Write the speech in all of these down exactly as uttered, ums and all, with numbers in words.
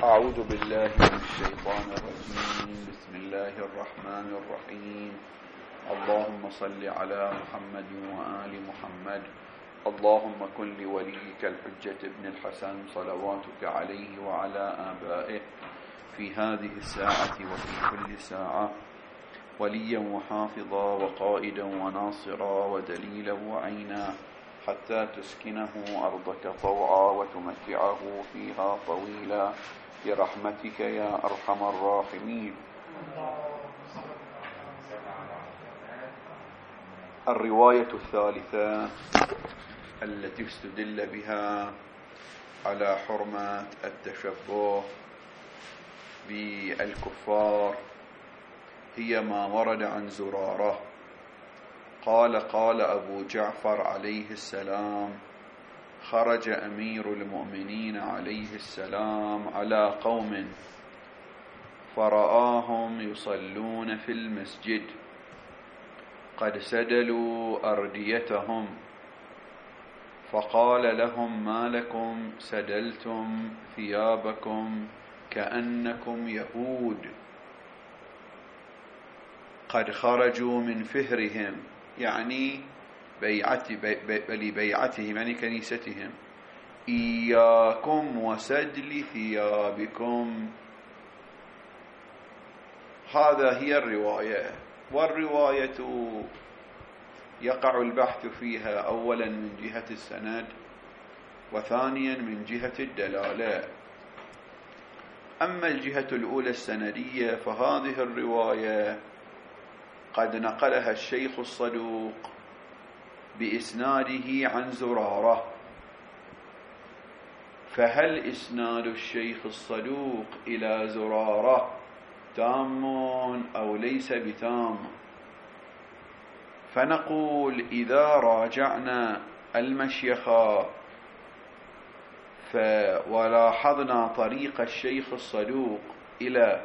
أعوذ بالله من الشيطان الرجيم. بسم الله الرحمن الرحيم. اللهم صل على محمد وآل محمد. اللهم كن لوليك الحجة ابن الحسن صلواتك عليه وعلى آبائه في هذه الساعة وفي كل ساعة وليا وحافظا وقائدا وناصرا ودليلا وعينا حتى تسكنه أرضك طوعا وتمتعه فيها طويلا برحمتك يا أرحم الراحمين. الرواية الثالثة التي استدل بها على حرمة التشبه بالكفار هي ما ورد عن زرارة قال قال أبو جعفر عليه السلام: خرج أمير المؤمنين عليه السلام على قوم فرآهم يصلون في المسجد قد سدلوا أرديتهم، فقال لهم: ما لكم سدلتم ثيابكم كأنكم يهود قد خرجوا من فهرهم، يعني بيعت بي بيعتهم يعني كنيستهم، إياكم وسدل ثيابكم. هذا هي الرواية. والرواية يقع البحث فيها أولا من جهة السند وثانيا من جهة الدلالة. أما الجهة الأولى السندية فهذه الرواية قد نقلها الشيخ الصدوق بإسناده عن زرارة، فهل إسناد الشيخ الصدوق إلى زرارة تام أو ليس بتام؟ فنقول إذا راجعنا المشيخة ولاحظنا طريق الشيخ الصدوق إلى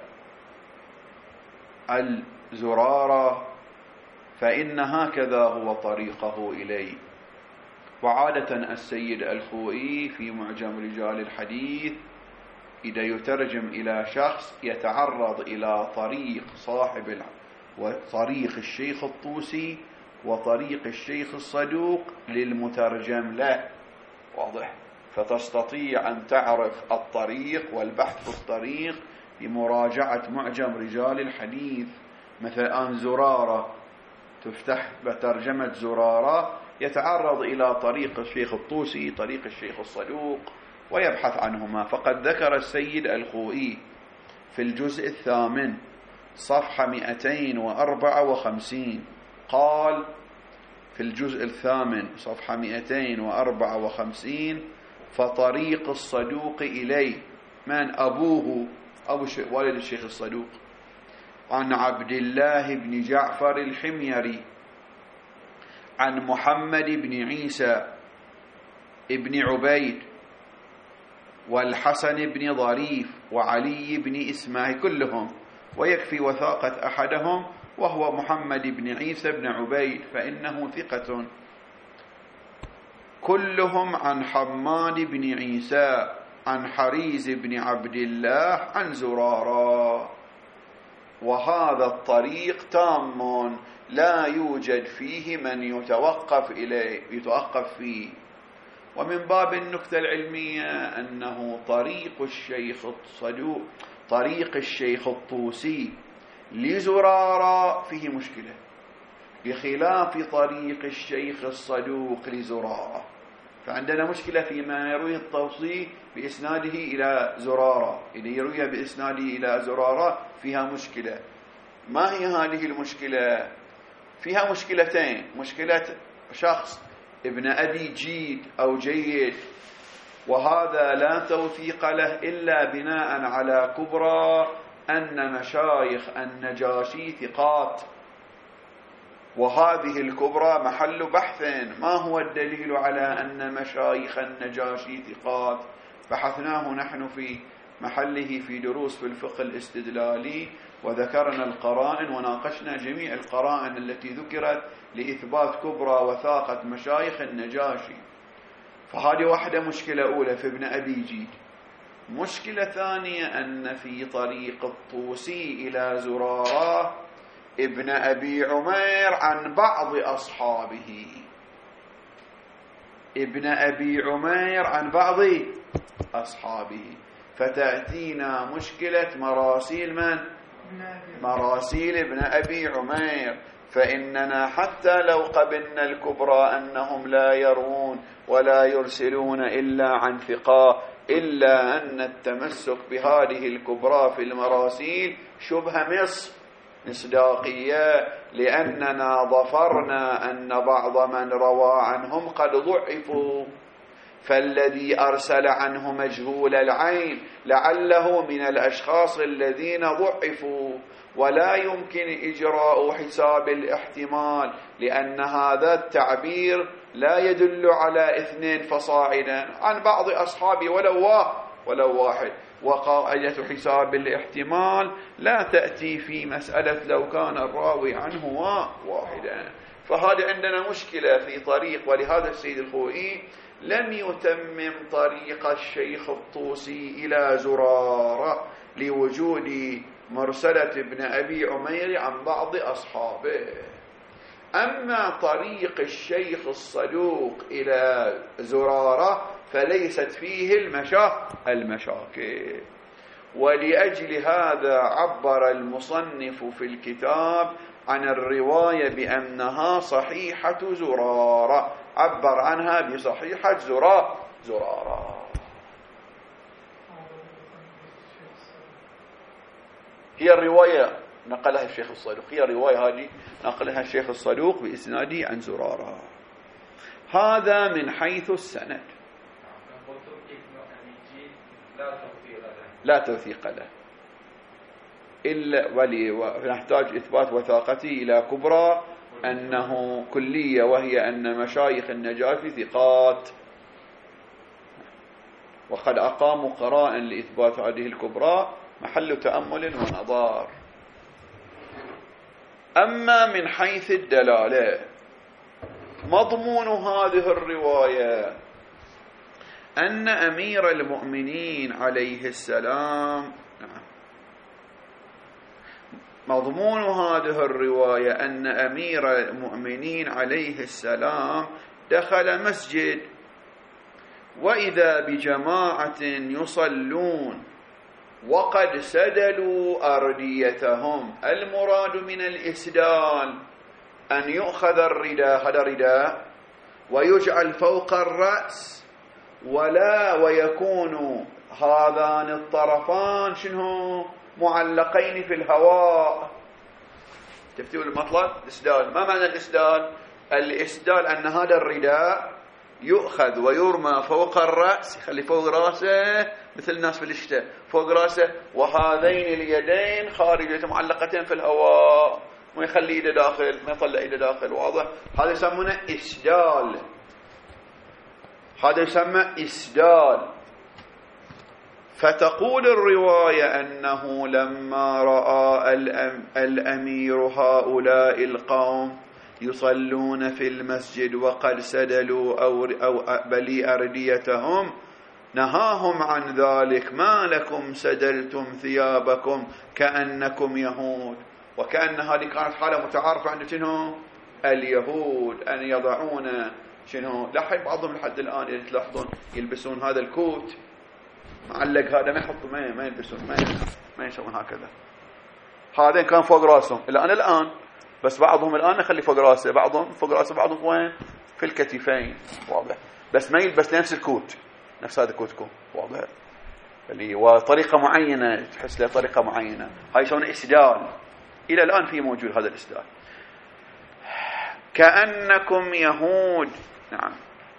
الزرارة فإن هكذا هو طريقه إليه. وعادة السيد الخوئي في معجم رجال الحديث إذا يترجم إلى شخص يتعرض إلى طريق صاحب وطريق الشيخ الطوسي وطريق الشيخ الصدوق للمترجم له، واضح؟ فتستطيع أن تعرف الطريق والبحث في الطريق بمراجعة معجم رجال الحديث. مثلا زرارة تفتح بترجمة زرارة يتعرض إلى طريق الشيخ الطوسي طريق الشيخ الصدوق ويبحث عنهما. فقد ذكر السيد الخوئي في الجزء الثامن صفحة مئتين وأربعة وخمسين قال في الجزء الثامن صفحة مئتين وأربعة وخمسين: فطريق الصدوق إليه من أبوه أبو والد الشيخ الصدوق عن عبد الله بن جعفر الحميري عن محمد بن عيسى ابن عبيد والحسن بن ظريف وعلي بن إسماعيل كلهم، ويكفي وثاقة أحدهم وهو محمد بن عيسى بن عبيد فإنه ثقة، كلهم عن حماد بن عيسى عن حريز بن عبد الله عن زرارة. وهذا الطريق تام لا يوجد فيه من يتوقف إليه يتوقف فيه. ومن باب النكتة العلمية أنه طريق الشيخ الصدوق طريق الشيخ الطوسي لزرارة فيه مشكلة بخلاف طريق الشيخ الصدوق لزرارة، فعندنا مشكلة فيما يروي الطوسي بإسناده إلى زرارة، إذا يروي بإسناده إلى زرارة فيها مشكلة. ما هي هذه المشكلة؟ فيها مشكلتين: مشكلة شخص ابن أبي جيد أو جيد، وهذا لا توثيق له إلا بناء على كبرى أن مشايخ النجاشي ثقات، وهذه الكبرى محل بحث. ما هو الدليل على أن مشايخ النجاشي ثقات؟ بحثناه نحن في محله في دروس في الفقه الاستدلالي، وذكرنا القرائن وناقشنا جميع القرائن التي ذكرت لإثبات كبرى وثاقة مشايخ النجاشي. فهذه واحدة مشكلة أولى في ابن أبي جيد. مشكلة ثانية أن في طريق الطوسي إلى زرارة ابن أبي عمير عن بعض أصحابه، ابن أبي عمير عن بعض أصحابه، فتأتينا مشكلة مراسيل من؟ مراسيل ابن أبي عمير. فإننا حتى لو قبلنا الكبرى أنهم لا يرون ولا يرسلون إلا عن ثقة، إلا أن التمسك بهذه الكبرى في المراسيل شبه مص مصداقية، لأننا ظفرنا أن بعض من روى عنهم قد ضعفوا، فالذي أرسل عنه مجهول العين لعله من الأشخاص الذين ضعفوا، ولا يمكن إجراء حساب الاحتمال، لأن هذا التعبير لا يدل على اثنين فصاعدا عن بعض أصحابي ولو ولو واحد. وقاعدة حساب الاحتمال لا تأتي في مسألة لو كان الراوي عنه واحدا. فهذا عندنا مشكلة في طريق، ولهذا السيد الخوئي لم يتمم طريق الشيخ الطوسي إلى زرارة لوجود مرسلة ابن أبي عمير عن بعض أصحابه. أما طريق الشيخ الصدوق إلى زرارة فليست فيه المشا المشاكل، ولأجل هذا عبر المصنف في الكتاب عن الرواية بأنها صحيحة زرارة، عبر عنها بصحيحة زرارة زرارة. هي الرواية نقلها الشيخ الصدوق، هي الرواية هذه نقلها الشيخ الصدوق بإسناده عن زرارة. هذا من حيث السند، لا توثيق له إلا ولي، ونحتاج إثبات وثاقته إلى كبرى أنه كلية، وهي أن مشايخ النجاشي ثقات، وقد أقاموا قراء لإثبات هذه الكبرى محل تأمل ونظار. أما من حيث الدلالة، مضمون هذه الرواية أن أمير المؤمنين عليه السلام مضمون هذه الرواية أن أمير المؤمنين عليه السلام دخل مسجد وإذا بجماعة يصلون وقد سدلوا أرديتهم. المراد من الإسدال أن يؤخذ الرداء، هذا رداء، ويجعل فوق الرأس، ولا ويكون هذان الطرفان شنو معلقين في الهواء. تفتوا المطلب الإسدال. ما معنى الإسدال؟ الإسدال أن هذا الرداء يؤخذ ويرمى فوق الرأس، يخلي فوق رأسه مثل الناس في الشتاء فوق رأسه، وهذين اليدين خارجة معلقتين في الهواء، ما يخلي إيده داخل، ما يطلع إيده داخل. واضح؟ هذا يسمونه إسدال، هذا يسمى إسدال. فتقول الرواية أنه لما رأى الأمير هؤلاء القوم يصلون في المسجد وقد سدلوا أو, أو بلي أرديتهم نهاهم عن ذلك. ما لكم سدلتم ثيابكم كأنكم يهود. وكأن هذه كانت حالة متعارفة عند شنو اليهود، أن يضعون شنو لحد بعضهم لحد الآن إذا تلاحظون يلبسون هذا الكوت معلق، هذا ما يحطوا ما ما يلبسون ما ما يسوون هكذا. هذا كان فوق راسهم الآن الآن بس بعضهم الآن يخلي فوق راسه، بعضهم فوق راسه، بعضهم وين في الكتفين. واضح؟ بس ما يلبس نفس الكوت، نفس هذا كوتكم. واضح؟ اللي وطريقة معينة تحس له طريقة معينة، هاي يسمونه إسدال. إلى الآن في موجود هذا الإسدال. كأنكم يهود. نعم.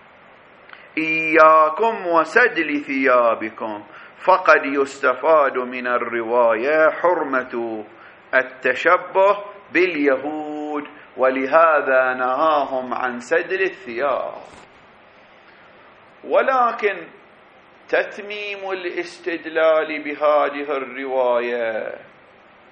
إياكم وسدل ثيابكم. فقد يستفاد من الرواية حرمة التشبه باليهود، ولهذا نهاهم عن سدل الثياب. ولكن تتميم الاستدلال بهذه الرواية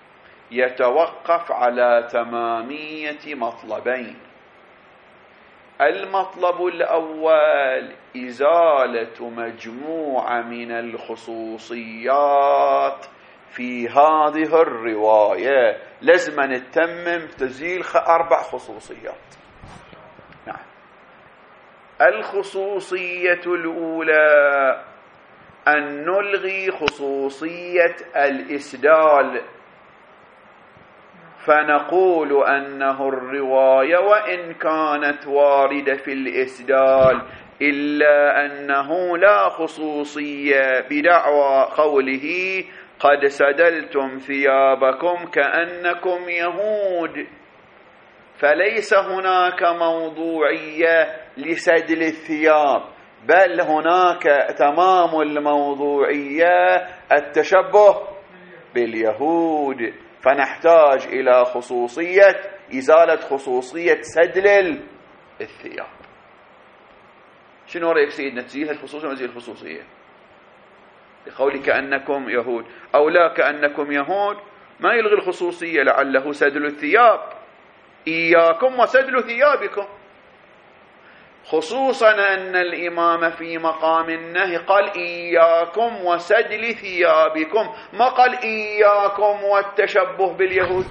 يتوقف على تمامية مطلبين. المطلب الأول إزالة مجموعة من الخصوصيات في هذه الرواية. لازم نتمم تزيل أربع خصوصيات. نعم. الخصوصية الأولى أن نلغي خصوصية الإسدال، فنقول أنه الرواية وإن كانت واردة في الإسدال إلا أنه لا خصوصية، بدعوى قوله قد سدلتم ثيابكم كأنكم يهود، فليس هناك موضوعية لسدل الثياب، بل هناك تمام الموضوعية التشبه باليهود، فنحتاج إلى خصوصية إزالة خصوصية سدل الثياب. شنو رأيك سيدنا، تزيل الخصوصية وزيل الخصوصية؟ لقول كأنكم يهود أو لا كأنكم يهود ما يلغي الخصوصية، لعله سدل الثياب، إياكم وسدل ثيابكم، خصوصا أن الإمام في مقام النهي قال إياكم وسدل ثيابكم، ما قال إياكم والتشبه باليهود،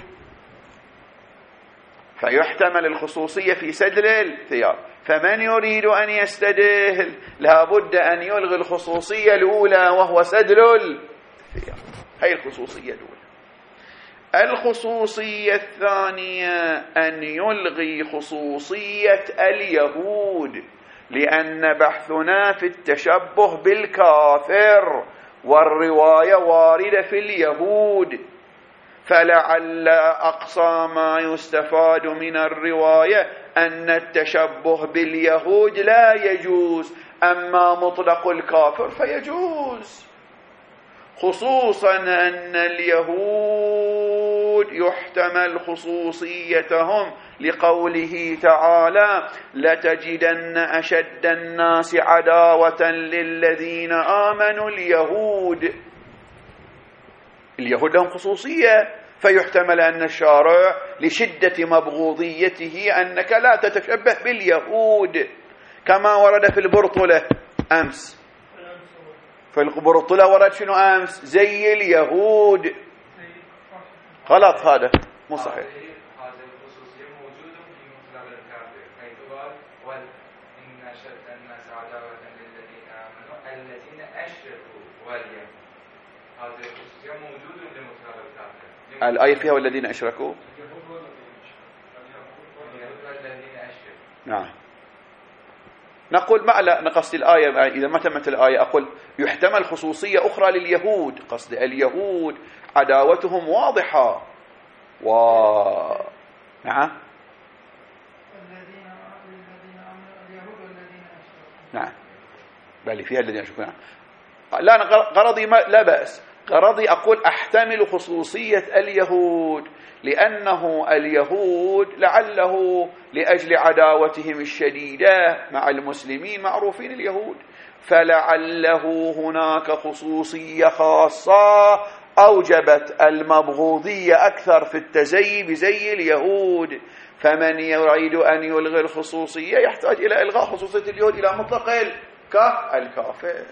فيحتمل الخصوصية في سدل الثياب. فمن يريد أن يستدل لابد أن يلغي الخصوصية الأولى وهو سدل الثياب. هي الخصوصية الأولى. الخصوصية الثانية أن يلغي خصوصية اليهود، لأن بحثنا في التشبه بالكافر والرواية واردة في اليهود، فلعل أقصى ما يستفاد من الرواية أن التشبه باليهود لا يجوز، أما مطلق الكافر فيجوز، خصوصا أن اليهود يحتمل خصوصيتهم لقوله تعالى لتجدن أشد الناس عداوة للذين آمنوا اليهود. اليهود لهم خصوصية، فيحتمل أن الشارع لشدة مبغوضيته أنك لا تتشبه باليهود، كما ورد في البرطلة أمس. في البرطلة ورد شنو أمس؟ زي اليهود. غلط، هذا مو صحيح. الآية فيها والذين أشركوا. نعم. نقول ما لا نقصد الآية، إذا ما تمت الآية أقول يحتمل خصوصية أخرى لليهود، قصد اليهود عداوتهم واضحة و نعم نعم بل فيها الذين أشركوا. لا غرضي ما لا بأس، غرضي أقول أحتمل خصوصية اليهود، لأنه اليهود لعله لأجل عداوتهم الشديدة مع المسلمين معروفين اليهود، فلعله هناك خصوصية خاصة أوجبت المبغوضية أكثر في التزيي بزي اليهود، فمن يريد أن يلغي الخصوصية يحتاج إلى إلغاء خصوصية اليهود إلى مطلق الكافر.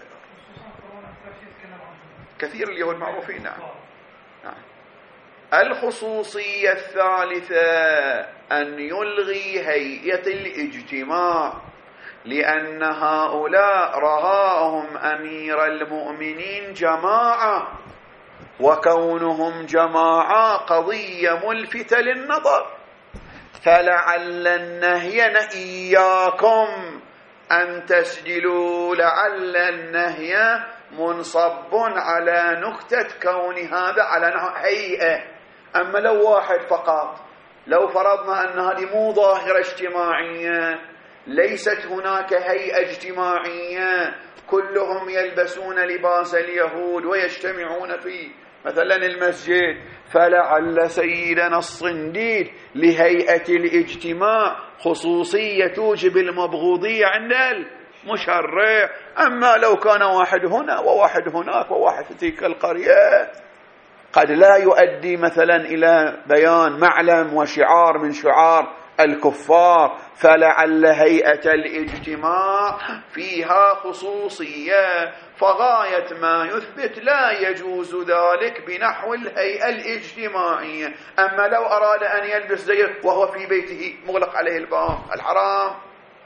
كثير اليهود معروفين. نعم. نعم. الخصوصية الثالثة أن يلغي هيئة الاجتماع، لأن هؤلاء رآهم أمير المؤمنين جماعة، وكونهم جماعة قضية ملفتة للنظر، فلعل النهي إياكم أن تسجلوا، لعل النهي منصب على نكتة كون هذا على هيئة. أما لو واحد فقط، لو فرضنا أن هذه مو ظاهرة اجتماعية، ليست هناك هيئة اجتماعية، كلهم يلبسون لباس اليهود ويجتمعون في مثلا المسجد، فلعل سيدنا الصنديد لهيئة الاجتماع خصوصية توجب المبغوضية عند المشرع. أما لو كان واحد هنا وواحد هناك وواحد في تلك القرية قد لا يؤدي مثلا إلى بيان معلم وشعار من شعار الكفار، فلعل هيئة الاجتماع فيها خصوصية، فغاية ما يثبت لا يجوز ذلك بنحو الهيئة الاجتماعية. أما لو أراد أن يلبس زي وهو في بيته مغلق عليه الباب، الحرام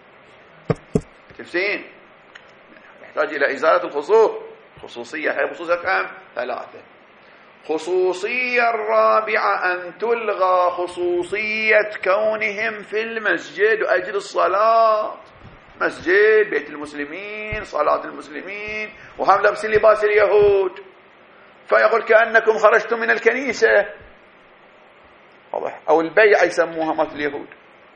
تفسين يحتاج إلى إزالة الخصوص. خصوصية هي خصوصية كم؟ ثلاثة. خصوصية الرابعة أن تلغى خصوصية كونهم في المسجد وأجل الصلاة. مسجد بيت المسلمين، صلاة المسلمين، وهم لابسين لباس اليهود، فيقول كأنكم خرجتم من الكنيسة أو البيع يسموها مثل اليهود.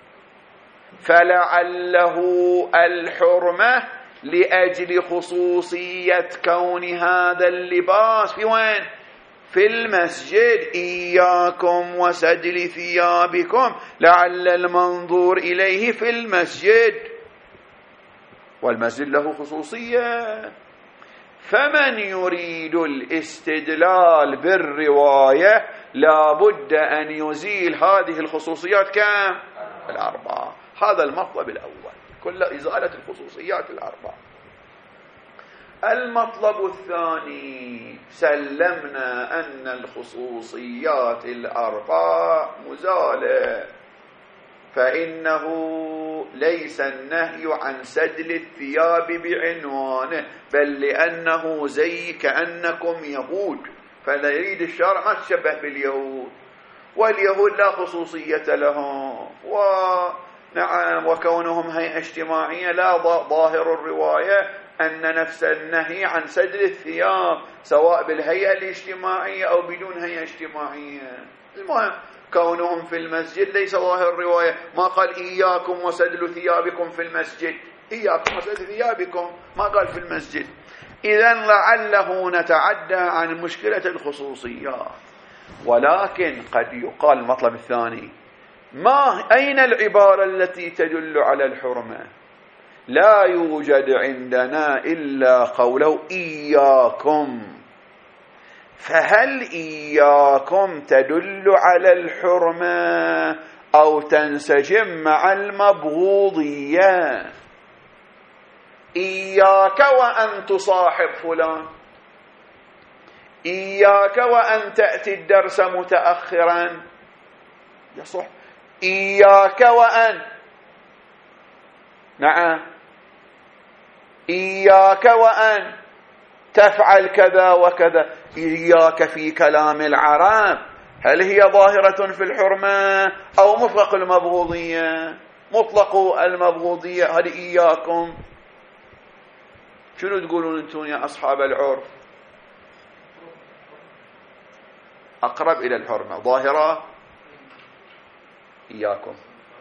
فلعله الحرمة لأجل خصوصية كون هذا اللباس في وين؟ في المسجد. إياكم وسدل ثيابكم، لعل المنظور إليه في المسجد، والمسجد له خصوصية. فمن يريد الاستدلال بالرواية لا بد أن يزيل هذه الخصوصيات كم؟ الأربعة. هذا المطلب الأول، كل إزالة الخصوصيات الأربعة. المطلب الثاني، سلمنا أن الخصوصيات الأربع مزالة، فإنه ليس النهي عن سدل الثياب بعنوانه، بل لأنه زي كأنكم يهود، فلا يريد الشرع ما تشبه باليهود، واليهود لا خصوصية لهم، ونعم وكونهم هيئة اجتماعية لا ظاهر الرواية أن نفس النهي عن سدل الثياب سواء بالهيئة الاجتماعية أو بدون هيئة اجتماعية. المهم كونهم في المسجد ليس ظاهر الرواية، ما قال إياكم وسدل ثيابكم في المسجد، إياكم وسدل ثيابكم ما قال في المسجد. إذن لعله نتعدى عن مشكلة الخصوصيات. ولكن قد يقال المطلب الثاني، ما أين العبارة التي تدل على الحرمة؟ لا يوجد عندنا إلا قوله إياكم، فهل إياكم تدل على الحرمة أو تنسجم مع المبغوضية؟ إياك وأن تصاحب فلان، إياك وأن تأتي الدرس متأخرا، يصح. إياك وأن، نعم، إياك وأن تفعل كذا وكذا. إياك في كلام العرب هل هي ظاهرة في الحرمة أو مطلق المبغوضية؟ مطلق المبغوضية هذه إياكم. شنو تقولون أنتم يا أصحاب العرف؟ أقرب إلى الحرمة ظاهرة إياكم.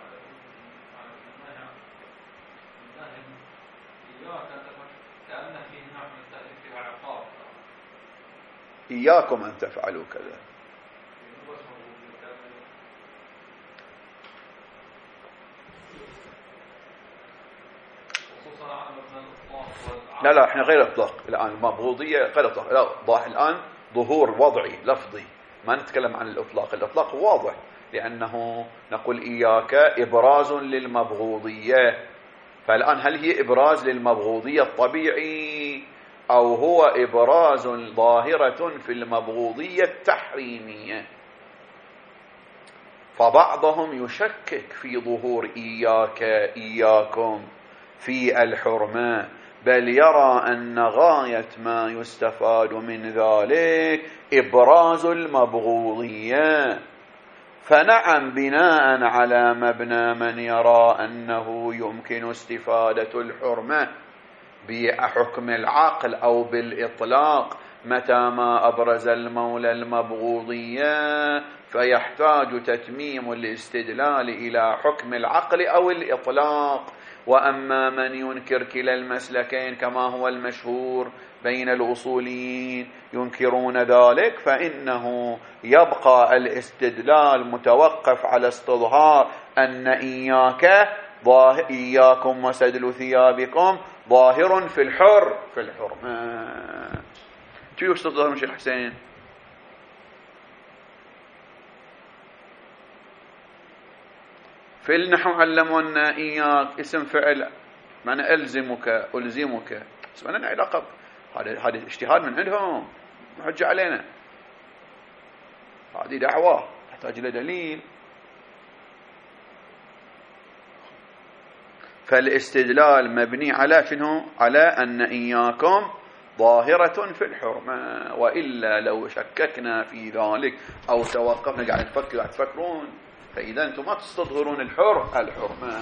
إياكم أن تفعلوا كذا. لا لا احنا غير اطلاق الآن، المبغوضية غير اطلاق، لا ضاح الآن ظهور وضعي لفظي، ما نتكلم عن الإطلاق. الإطلاق واضح لأنه نقول إياك إبراز للمبغوضية، فالآن هل هي إبراز للمبغوضية الطبيعي أو هو إبراز ظاهرة في المبغوضية التحريمية؟ فبعضهم يشكك في ظهور إياك إياكم في الحرمة، بل يرى أن غاية ما يستفاد من ذلك إبراز المبغوضية. فنعم بناء على مبنى من يرى أنه يمكن استفادة الحرمة بحكم العقل أو بالإطلاق متى ما أبرز المولى المبغوضية، فيحتاج تتميم الاستدلال إلى حكم العقل أو الإطلاق. وأما من ينكر كلا المسلكين كما هو المشهور بين الأصوليين ينكرون ذلك، فإنه يبقى الاستدلال متوقف على استظهار أن إياك إياكم وسدل ثيابكم ظاهر في الحر في الحرمة. شو يستظهر شيخ حسين؟ في النحو علمونا إياك اسم فعل معنى ألزمك ألزمك، بس ما لنا علاقة، هذا هذا اجتهاد من عندهم، حجة علينا، هذه دعوة تحتاج إلى دليل. فالاستدلال مبني على شنو؟ على أن إياكم ظاهرة في الحرمة، وإلا لو شككنا في ذلك أو توقفنا قاعد نفكر قاعد تفكرون، فإذا أنتم ما تستظهرون الحر الحرمة.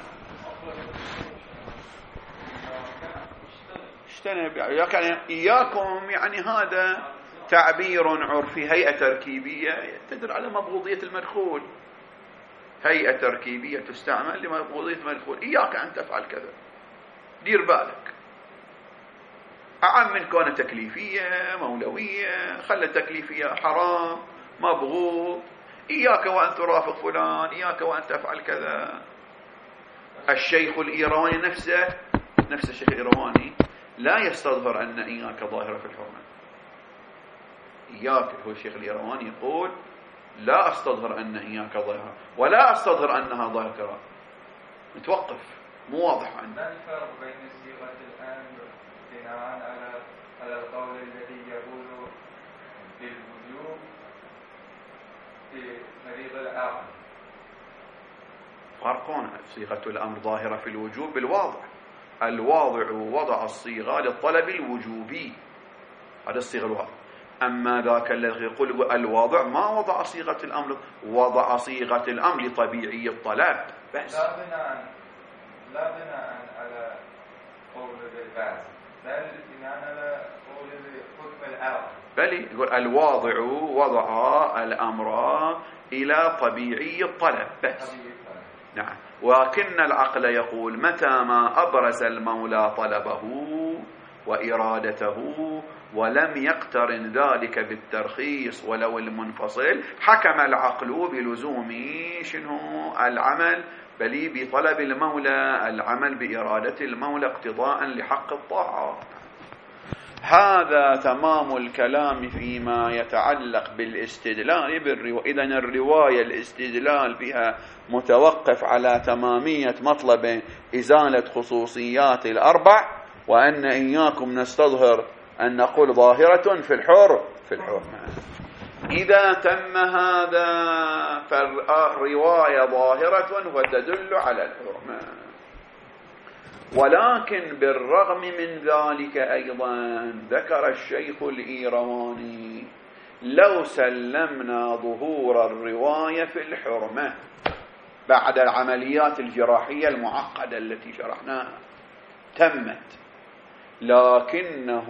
اجتنب يعني إياكم، يعني هذا تعبير عرفي، هيئة تركيبية تدل على مبغوضية المدخول، هيئة تركيبية تستعمل لمبغوضية المدخول. إياك أن تفعل كذا، دير بالك، أعم من كونها تكليفية مولوية، خلى تكليفية حرام مبغوض، إياك وأن ترافق فلان، إياك وأن تفعل كذا. الشيخ الإيراني نفسه نفس الشيخ الإيراني لا يستظهر أن إياك ظاهرة في الحرمة. إياك هو الشيخ الإيراني يقول لا أستظهر أن إياك ظاهرة، ولا أستظهر أنها ظاهرة، متوقف، مو واضح عنه. ما الفرق بين صيغة الأمر بناء على على القول الذي يقول بالوجوب في طريق الأمر؟ فرقون، صيغة الأمر ظاهرة في الوجوب بالواضع، الواضع وضع الصيغة للطلب الوجوبي، هذا الصيغة الواضع. أما ذاك الذي يقول الواضع ما وضع صيغة الأمر، وضع صيغة الأمر لطبيعي الطلب بس، لا بناء لا بناء على قول بالبعث، بل بناء على قول بحكم الأمر. بل يقول الواضع وضع الأمر إلى طبيعي الطلب بس. نعم. ولكن العقل يقول متى ما أبرز المولى طلبه وإرادته ولم يقترن ذلك بالترخيص ولو المنفصل، حكم العقل بلزوم شنو العمل بل بطلب المولى، العمل بإرادة المولى اقتضاء لحق الطاعة. هذا تمام الكلام فيما يتعلق بالاستدلال بالرواية. إذن الرواية الاستدلال بها متوقف على تمامية مطلب إزالة خصوصيات الأربع، وأن إياكم نستظهر أن نقول ظاهرة في الحر في الحرمة. إذا تم هذا فالرواية ظاهرة وتدل على الحرمة. ولكن بالرغم من ذلك أيضا ذكر الشيخ الإيرواني لو سلمنا ظهور الرواية في الحرمة بعد العمليات الجراحية المعقدة التي شرحناها تمت، لكنه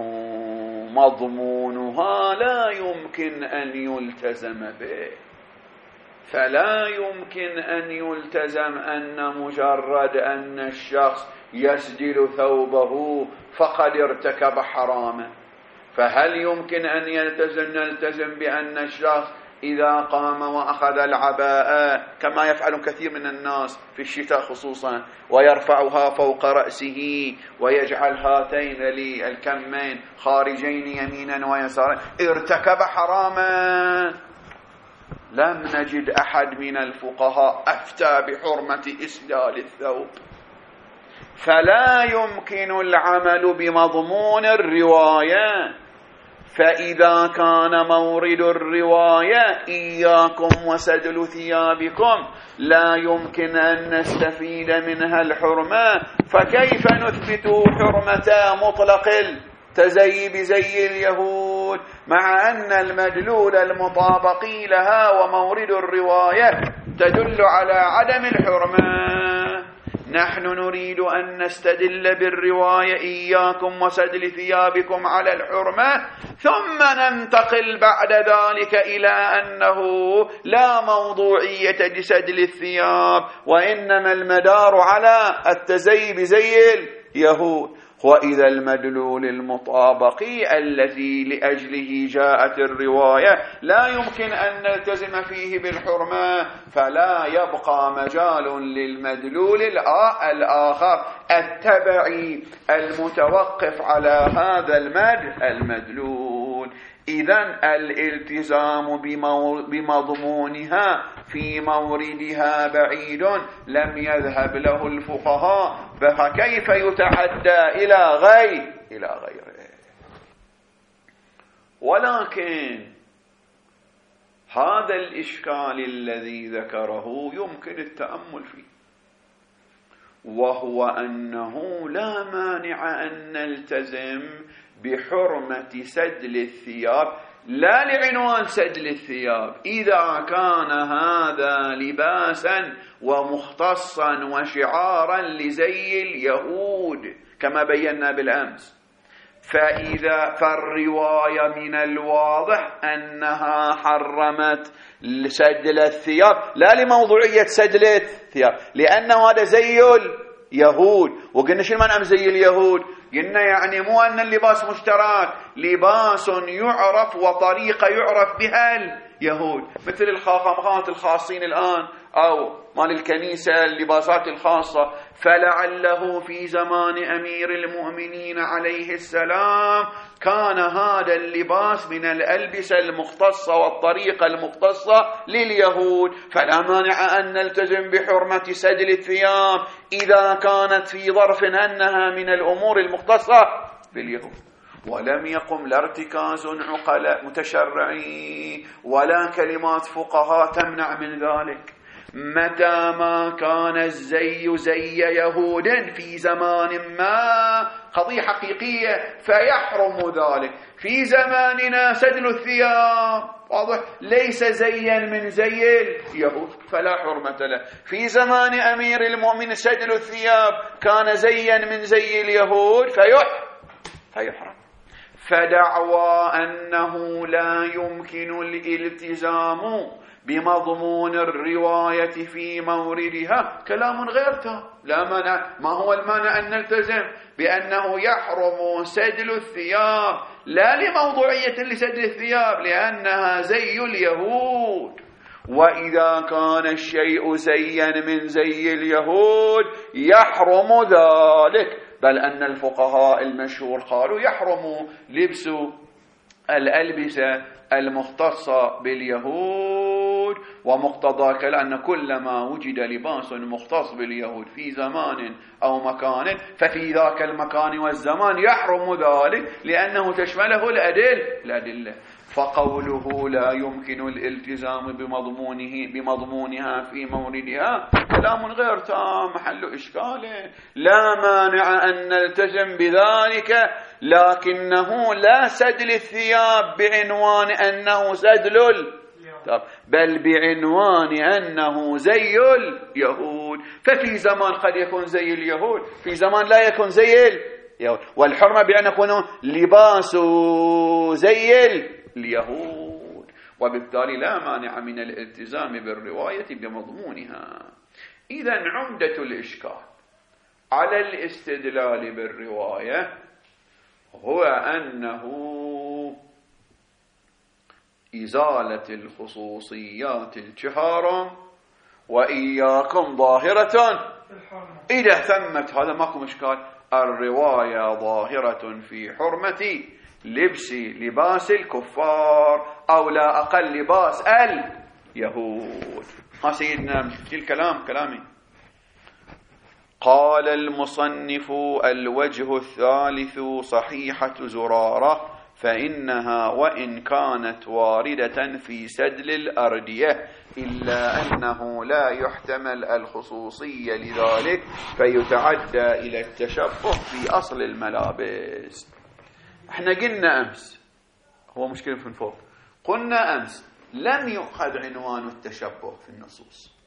مضمونها لا يمكن أن يلتزم به، فلا يمكن أن يلتزم أن مجرد أن الشخص يسدل ثوبه فقد ارتكب حراما. فهل يمكن أن يلتزم نلتزم بأن الشخص إذا قام وأخذ العباءة كما يفعل كثير من الناس في الشتاء خصوصا ويرفعها فوق رأسه ويجعل هاتين للكمين خارجين يمينا ويسارا ارتكب حراما؟ لم نجد أحد من الفقهاء أفتى بحرمة إسدال الثوب، فلا يمكن العمل بمضمون الرواية. فإذا كان مورد الرواية إياكم وسدل ثيابكم لا يمكن أن نستفيد منها الحرمة، فكيف نثبت حرمة مطلق التزي بزي اليهود مع أن المدلول المطابقي لها ومورد الرواية تدل على عدم الحرمة؟ نحن نريد أن نستدل بالرواية إياكم وسدل ثيابكم على الحرمة، ثم ننتقل بعد ذلك إلى أنه لا موضوعية لسدل الثياب وإنما المدار على التزي بزي اليهود. وإذا المدلول المطابقي الذي لأجله جاءت الرواية لا يمكن أن نلتزم فيه بالحرمة، فلا يبقى مجال للمدلول الآخر التبعي المتوقف على هذا المد المدلول. إذن الالتزام بمضمونها في موردها بعيد لم يذهب له الفقهاء، فكيف يتعدى إلى غير إلى غيره؟ ولكن هذا الإشكال الذي ذكره يمكن التأمل فيه، وهو أنه لا مانع أن نلتزم بحرمة سدل الثياب، لا لعنوان سدل الثياب، إذا كان هذا لباسا ومختصا وشعارا لزي اليهود كما بينا بالأمس. فإذا فالرواية من الواضح أنها حرمت سدل الثياب لا لموضوعية سدل الثياب، لأنه هذا زي اليهود. وقلنا شو المعنى زي اليهود؟ قلنا يعني مو أن اللباس مشترك، لباس يعرف وطريقة يعرف بها اليهود، مثل الخاخامات الخاصين الآن أو مال الكنيسة اللباسات الخاصة. فلعله في زمان أمير المؤمنين عليه السلام كان هذا اللباس من الألبسة المختصة والطريقة المختصة لليهود، فلا مانع أن نلتزم بحرمة سدل الثياب إذا كانت في ظرف أنها من الأمور المختصة باليهود. ولم يقم لا ارتكاز عقلاء متشرعين ولا كلمات فقهاء تمنع من ذلك. متى ما كان الزي زي يهود في زمان ما قضية حقيقية فيحرم ذلك. في زماننا سدل الثياب واضح ليس زيا من زي اليهود فلا حرمة له. في زمان أمير المؤمنين سدل الثياب كان زيا من زي اليهود فيحرم. فدعوى أنه لا يمكن الالتزام بمضمون الرواية في موردها كلام غير تام. لا مانع. ما هو المانع أن نلتزم بأنه يحرم سدل الثياب لا لموضوعية لسدل الثياب لأنها زي اليهود. وإذا كان الشيء زيا من زي اليهود يحرم ذلك، بل أن الفقهاء المشهور قالوا يحرم لبس الألبسة المختصة باليهود. ومقتضى كلام كلما وجد لباس مختص باليهود في زمان أو مكان ففي ذاك المكان والزمان يحرم ذلك لأنه تشمله الأدلة. فقوله لا يمكن الالتزام بمضمونه بمضمونها في موردها كلام غير تام محل إشكاله. لا مانع أن نلتزم بذلك، لكنه لا سدل الثياب بعنوان أنه سدل الثياب، بل بعنوان أنه زي اليهود. ففي زمان قد يكون زي اليهود، في زمان لا يكون زي اليهود، والحرمة بأن يكون لباس زي اليهود، وبالتالي لا مانع من الالتزام بالرواية بمضمونها. إذن عمدة الإشكال على الاستدلال بالرواية هو أنه إزالة الخصوصيات الشهارة وإياكم ظاهرة إذا ثمت. هذا ماكو إشكال. الرواية ظاهرة في حرمة لبس لباس الكفار أو لا أقل لباس اليهود. ها سيدنا الكلام كلامي. قال المصنف الوجه الثالث صحيحة زرارة فإنها وإن كانت واردة في سدل الأردية إلا أنه لا يحتمل الخصوصية لذلك فيتعدى إلى التشبه في أصل الملابس. احنا قلنا أمس، هو مشكلة من فوق، قلنا أمس لم يؤخذ عنوان التشبه في النصوص،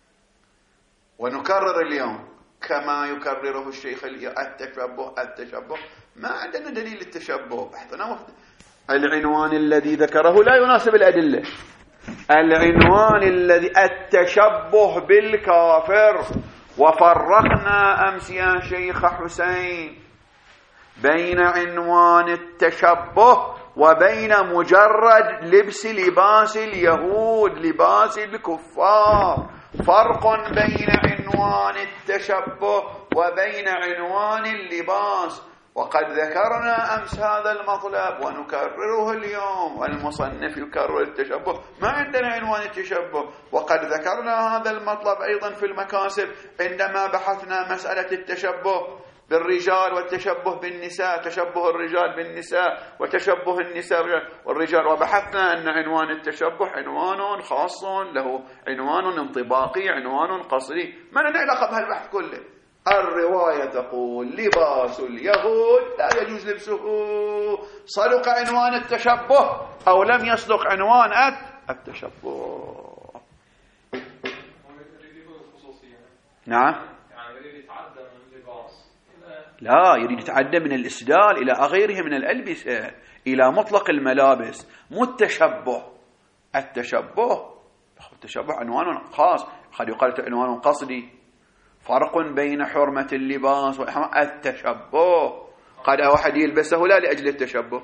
ونكرر اليوم كما يكرره الشيخ التشبه التشبه ما عندنا دليل التشبه بحثنا وقت. العنوان الذي ذكره لا يناسب الأدلة. العنوان الذي التشبه بالكافر. وفرقنا أمس يا شيخ حسين بين عنوان التشبه وبين مجرد لبس لباس اليهود لباس الكفار. فرق بين عنوان التشبه وبين عنوان اللباس. وقد ذكرنا أمس هذا المطلب ونكرره اليوم، والمصنف يكرر التشبه، ما عندنا عنوان التشبه. وقد ذكرنا هذا المطلب أيضا في المكاسب عندما بحثنا مسألة التشبه بالرجال والتشبه بالنساء، تشبه الرجال بالنساء وتشبه النساء والرجال، وبحثنا أن عنوان التشبه عنوان خاص له عنوان انطباقي، عنوان قصري، ما لنا علاقة بهالبحث كله. الرواية تقول لباس اليهود لا يجوز لبسه، صدق عنوان التشبه أو لم يصدق عنوان التشبه. نعم، لا، يريد يتعدى من الإسدال إلى غيره من الألبسة إلى مطلق الملابس، مو التشبه. التشبه التشبه عنوان خاص، قد يقال عنوان قصدي. فرق بين حرمة اللباس وحرمة التشبه. قد واحد يلبسه لا لأجل التشبه.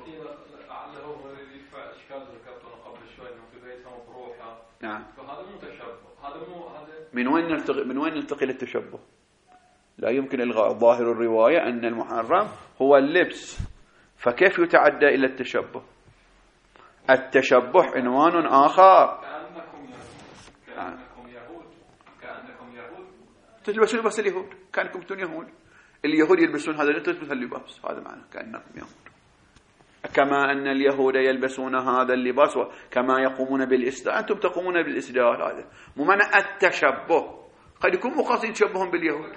نعم. فهذا مو تشبه، هذا مو هذا. من وين نلتقي من وين نلتقي للتشبه؟ لا يمكن إلغاء ظاهر الرواية أن المحرم هو اللبس، فكيف يتعدى إلى التشبه؟ التشبه عنوان آخر. كأنكم يهود، كأنكم يهود، كأنكم يهود تلبسون لباس اليهود، كأنكم تكون يهود. اليهود يلبسون هذا تلبس اللباس، هذا معنى كأنكم يهود. كما أن اليهود يلبسون هذا اللباس وكما يقومون بالإسدال أنتم تقومون بالإسدال. هذا مو معنى التشبه. قد يكون مقاصد تشبههم باليهود.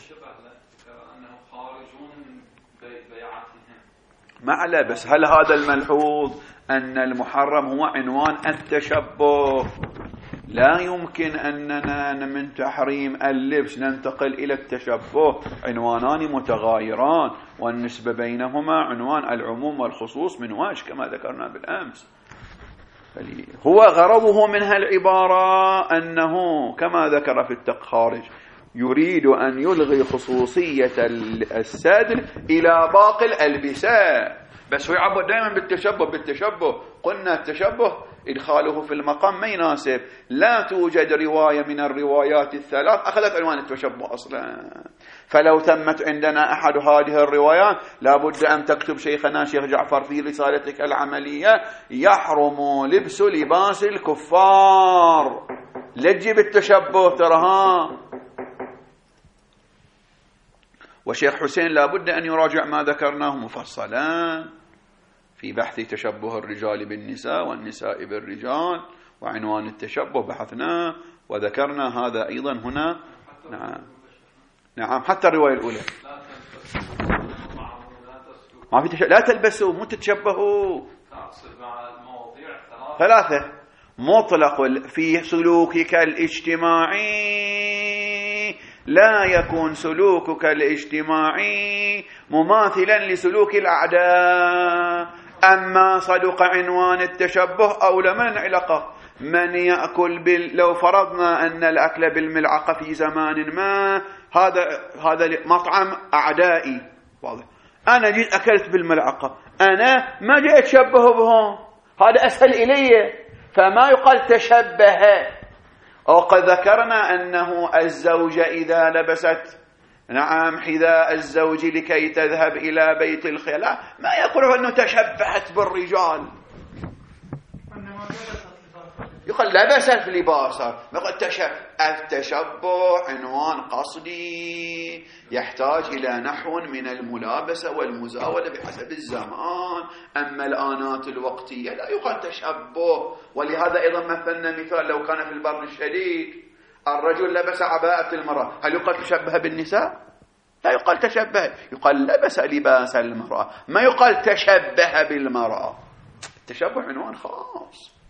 ما على، بس هل هذا الملحوظ أن المحرم هو عنوان التشبه؟ لا يمكن أننا من تحريم اللبس ننتقل إلى التشبه، عنوانان متغايران والنسبة بينهما عنوان العموم والخصوص من وجه كما ذكرنا بالأمس. هو غرضه من هالعبارة أنه كما ذكر في التخارج يريد أن يلغي خصوصية السدل إلى باقي الألبسة، بس هو يعبر دائما بالتشبه بالتشبه. قلنا التشبه إدخاله في المقام ما يناسب. لا توجد رواية من الروايات الثلاث أخذت عنوان التشبه أصلا، فلو تمت عندنا أحد هذه الروايات لابد أن تكتب شيخنا شيخ جعفر في رسالتك العملية يحرم لبس لباس الكفار، لا تجيب التشبه ترها. وشيخ حسين لابد أن يراجع ما ذكرناه مفصلا في بحث تشبه الرجال بالنساء والنساء بالرجال، وعنوان التشبه بحثناه وذكرنا هذا أيضا هنا. نعم نعم، حتى الرواية الأولى ما في تشبه. لا تلبسوا، مو تتشبهوا. ثلاثة: مطلق في سلوكك الاجتماعي لا يكون سلوكك الاجتماعي مماثلا لسلوك الأعداء. أما صدق عنوان التشبه أو لمن علاقة من يأكل بال... لو فرضنا أن الأكل بالملعقة في زمان ما هذا هذا مطعم أعدائي، واضح. أنا جيت أكلت بالملعقة، أنا ما جيت أتشبه بهم، هذا أسهل إلي، فما يقال تشبه. وقد ذكرنا أنه الزوجة إذا لبست نعم حذاء الزوج لكي تذهب إلى بيت الخلاء ما يقولوا أنه تشبهت بالرجال، يقول لبست لباسا. التشبه عنوان قصدي يحتاج إلى نحو من الملابسة والمزاولة بحسب الزمان. أما الآنات الوقتية لا يقال تشبه. ولهذا أيضا مثلنا مثال لو كان في البرد الشديد الرجل لبس عباءة المرأة، هل يقال تشبه بالنساء؟ لا يقال تشبه، يقال لبس لباس المرأة، ما يقال تشبه بالمرأة. التشبه عنوان خاص.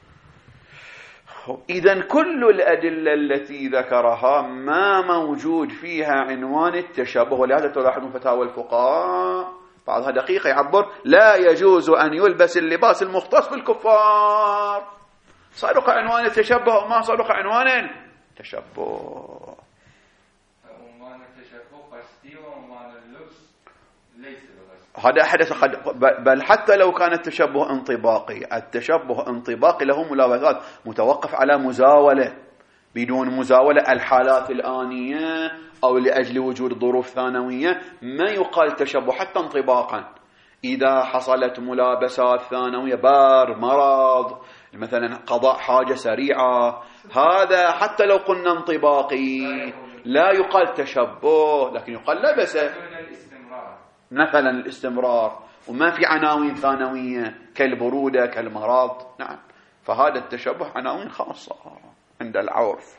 إذن كل الأدلة التي ذكرها ما موجود فيها عنوان التشبه. ولهذا تلاحظون فتاوى الفقهاء بعضها دقيقة يعبر لا يجوز أن يلبس اللباس المختص بالكفار. صدق عنوان التشبه وما صدق عنوان التشبه. عنوان التشبه قصدي وعنوان اللبس ليس بقصدي. هذا حدث قد بل حتى لو كان التشبه انطباقي، التشبه انطباقي له ملابسات متوقف على مزاولة. بدون مزاولة الحالات الآنية أو لأجل وجود ظروف ثانوية ما يقال تشبه حتى انطباقا. إذا حصلت ملابسات ثانوية، بار، مرض، مثلا قضاء حاجة سريعة، هذا حتى لو قلنا انطباقي لا يقال تشبه، لكن يقال لبس مثلا الاستمرار، وما في عناوين ثانوية كالبرودة كالمرض. نعم، فهذا التشبه عناوين خاصة عند العرف.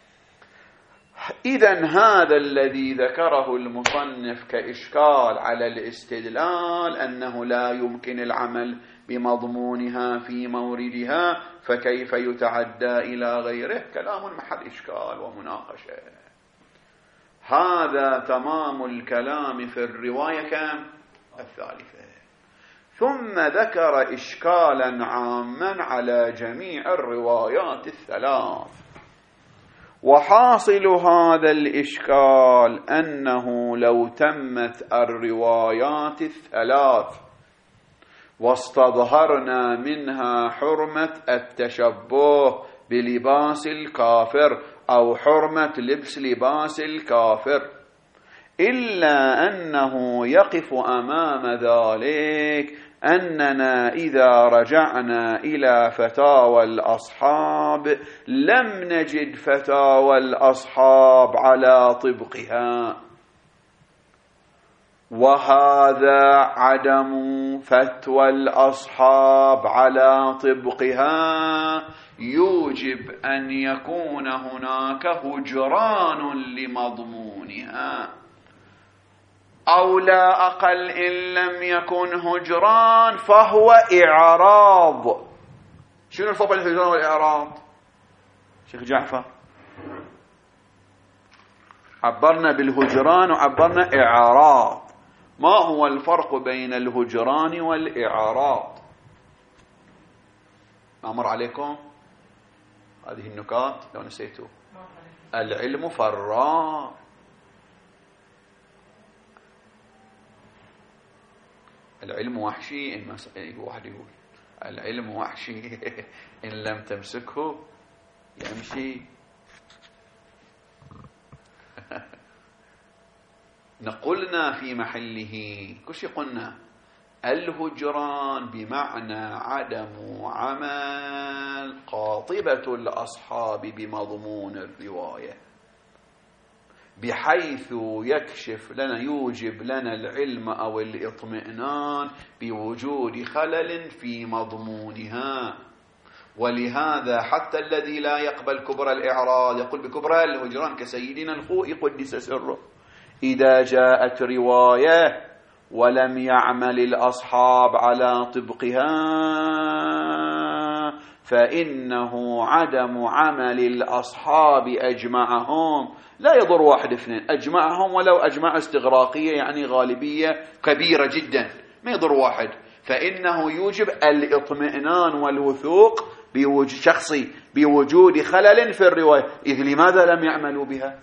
إذن هذا الذي ذكره المصنف كإشكال على الاستدلال أنه لا يمكن العمل بمضمونها في موردها، فكيف يتعدى إلى غيره؟ كلام محل إشكال ومناقشة. هذا تمام الكلام في الرواية كم؟ الثالثة. ثم ذكر إشكالا عاما على جميع الروايات الثلاث. وحاصل هذا الإشكال أنه لو تمت الروايات الثلاث واستظهرنا منها حرمة التشبه بلباس الكافر أو حرمة لبس لباس الكافر، إلا أنه يقف أمام ذلك أننا إذا رجعنا إلى فتاوى الأصحاب لم نجد فتاوى الأصحاب على طبقها، وهذا عدم فتوى الأصحاب على طبقها يوجب أن يكون هناك هجران لمضمونها، أو لا أقل إن لم يكن هجران فهو إعراض. شنو الفرق بين الهجران والإعراض؟ شيخ جعفر، عبرنا بالهجران وعبرنا إعراض، ما هو الفرق بين الهجران والإعراض؟ أمر عليكم هذه النكات لو نسيتوا. العلم فرار، العلم وحشي، إن واحد يقول العلم وحشي إن لم تمسكه يمشي. نقولنا في محله كل شيء قلنا الهجران بمعنى عدم عمل قاطبة الأصحاب بمضمون الرواية، بحيث يكشف لنا يوجب لنا العلم أو الاطمئنان بوجود خلل في مضمونها. ولهذا حتى الذي لا يقبل كبر الإعراض يقول بكبر الهجران كسيدنا الخوئي قدس سره، إذا جاءت رواية ولم يعمل الأصحاب على طبقها فإنه عدم عمل الأصحاب أجمعهم، لا يضر واحد اثنين، أجمعهم ولو أجمع استغراقية يعني غالبية كبيرة جدا، ما يضر واحد، فإنه يوجب الاطمئنان والوثوق بوجود شخصي بوجود خلل في الرواية. إذ لماذا لم يعملوا بها؟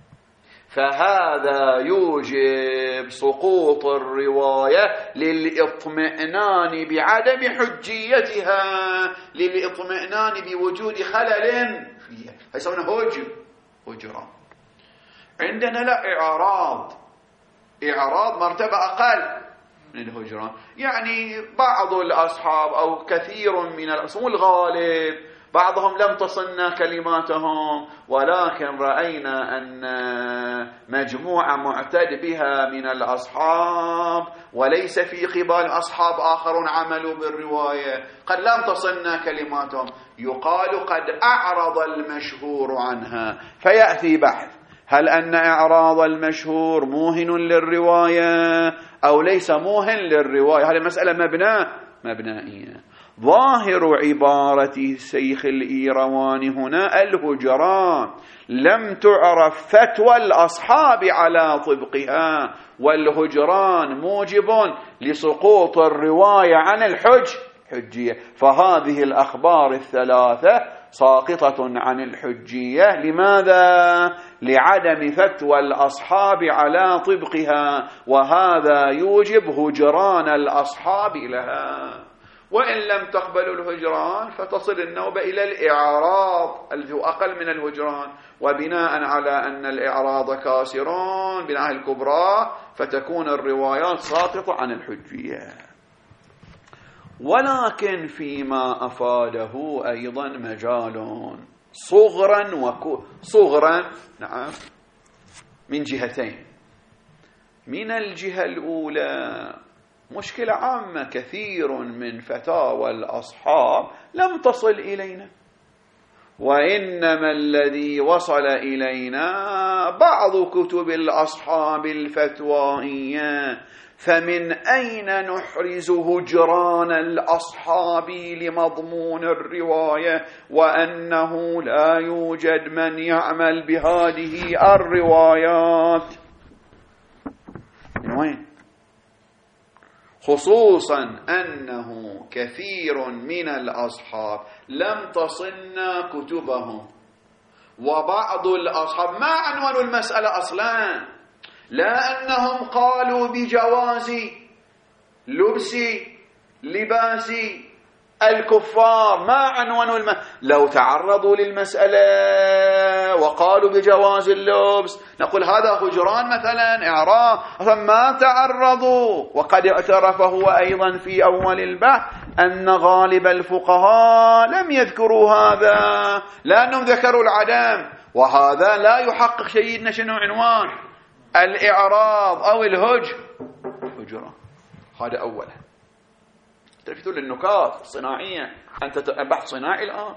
فهذا يوجب سقوط الرواية للإطمئنان بعدم حجيتها، للإطمئنان بوجود خلل فيها، فيسمونه هجر هجران. عندنا لا، إعراض، إعراض مرتبة أقل من الهجران، يعني بعض الأصحاب أو كثير من الأصحاب الغالب بعضهم لم تصلنا كلماتهم، ولكن رأينا أن مجموعة معتد بها من الأصحاب وليس في قبال أصحاب آخرون عملوا بالرواية، قد لم تصلنا كلماتهم، يقال قد أعرض المشهور عنها، فيأتي بحث هل أن إعراض المشهور موهن للرواية أو ليس موهن للرواية؟ هذه المسألة مبنى مبنائية. ظاهر عبارة الشيخ الإيرواني هنا الهجران، لم تعرف فتوى الأصحاب على طبقها، والهجران موجب لسقوط الرواية عن الحج حجية، فهذه الأخبار الثلاثة ساقطة عن الحجية. لماذا؟ لعدم فتوى الأصحاب على طبقها، وهذا يوجب هجران الأصحاب لها. وإن لم تقبل الهجران فتصل النوبة إلى الإعراض الذي هو أقل من الهجران، وبناء على أن الإعراض كاسرون بناء الكبرى فتكون الروايات ساقطة عن الحجية. ولكن فيما أفاده أيضا مجال صغرا وكو صغرا نعم من جهتين. من الجهة الأولى مشكلة عامة، كثير من فتاوى الأصحاب لم تصل إلينا، وإنما الذي وصل إلينا بعض كتب الأصحاب الفتوائية، فمن أين نحرز هجران الأصحاب لمضمون الرواية وأنه لا يوجد من يعمل بهذه الروايات؟ من وين؟ خصوصا أنه كثير من الأصحاب لم تصلنا كتبهم، وبعض الأصحاب ما عنوانوا المسألة أصلا، لا أنهم قالوا بجواز لبس لباس الكفار، ما عنوانوا الم... لو تعرضوا للمسألة وقالوا بجواز اللبس نقول هذا هجران مثلا إعراض، فما تعرضوا. وقد اعترف هو أيضا في أول البحث أن غالب الفقهاء لم يذكروا هذا لأنهم ذكروا العدم، وهذا لا يحقق سيدنا شنو عنوان الإعراض أو الهجر هجران. هذا أولا. تلفتوا للنكات الصناعية، أنت بحث صناعي الآن.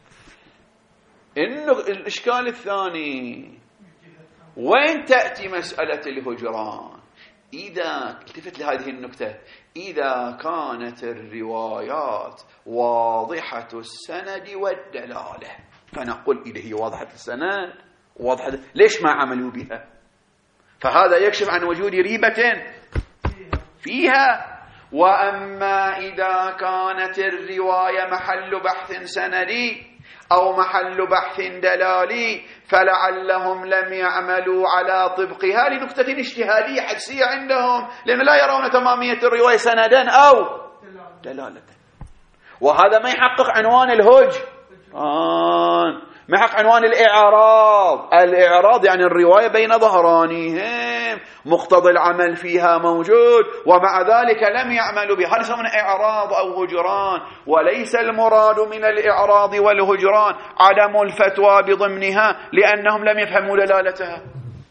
إنه الإشكال الثاني وين تأتي مسألة الهجران؟ إذا التفت لهذه النكتة، إذا كانت الروايات واضحة السند والدلالة، فنقول إذا هي واضحة السند واضحة، ليش ما عملوا بها؟ فهذا يكشف عن وجود ريبة فيها. وأما إذا كانت الرواية محل بحث سندي أو محل بحث دلالي فلعلهم لم يعملوا على طبقها لنكتة اجتهادية حدسية عندهم، لأن لا يرون تمامية الرواية سندا أو دلالة. وهذا ما يحقق عنوان الهج آه. ما يحقق عنوان الإعراض. الإعراض يعني الرواية بين ظهرانيهم، مقتضى العمل فيها موجود ومع ذلك لم يعملوا بها، هذا يسمونه إعراض أو هجران. وليس المراد من الإعراض والهجران عدم الفتوى بضمنها لأنهم لم يفهموا دلالتها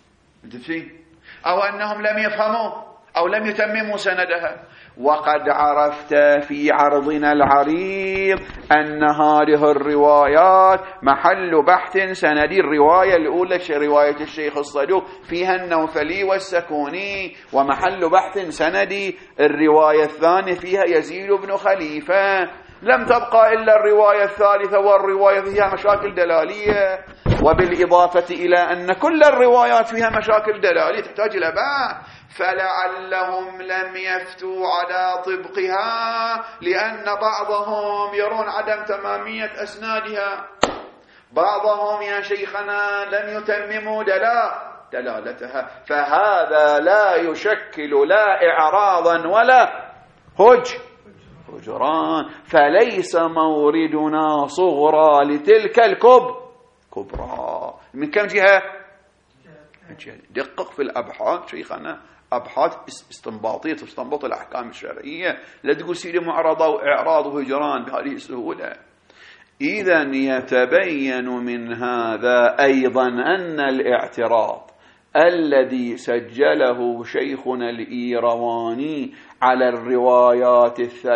أو أنهم لم يفهموا أو لم يتمموا سندها. وقد عرفت في عرضنا العريض أن هذه الروايات محل بحث سندي. الرواية الأولى رواية الشيخ الصدوق فيها النوفلي والسكوني، ومحل بحث سندي الرواية الثانية فيها يزيد بن خليفة. لم تبقى إلا الرواية الثالثة والرواية فيها مشاكل دلالية، وبالإضافة إلى أن كل الروايات فيها مشاكل دلالية تحتاج إلى بحث، فلعلهم لم يفتوا على طبقها لأن بعضهم يرون عدم تمامية أسنادها، بعضهم يا شيخنا لم يتمموا دلالتها، فهذا لا يشكل لا إعراضا ولا هج هجران. فليس موردنا صغرى لتلك الكب كبرى. من كم جهة؟ دقق في الأبحاث شيخنا، أبحاث استنباطية تستنبط الأحكام الشرعية، لا تقول سيدي معرضة وإعراض وهجران بهذه السهولة. إذن يتبين من هذا أيضا أن الاعتراض الذي سجله شيخنا الإيرواني على الروايات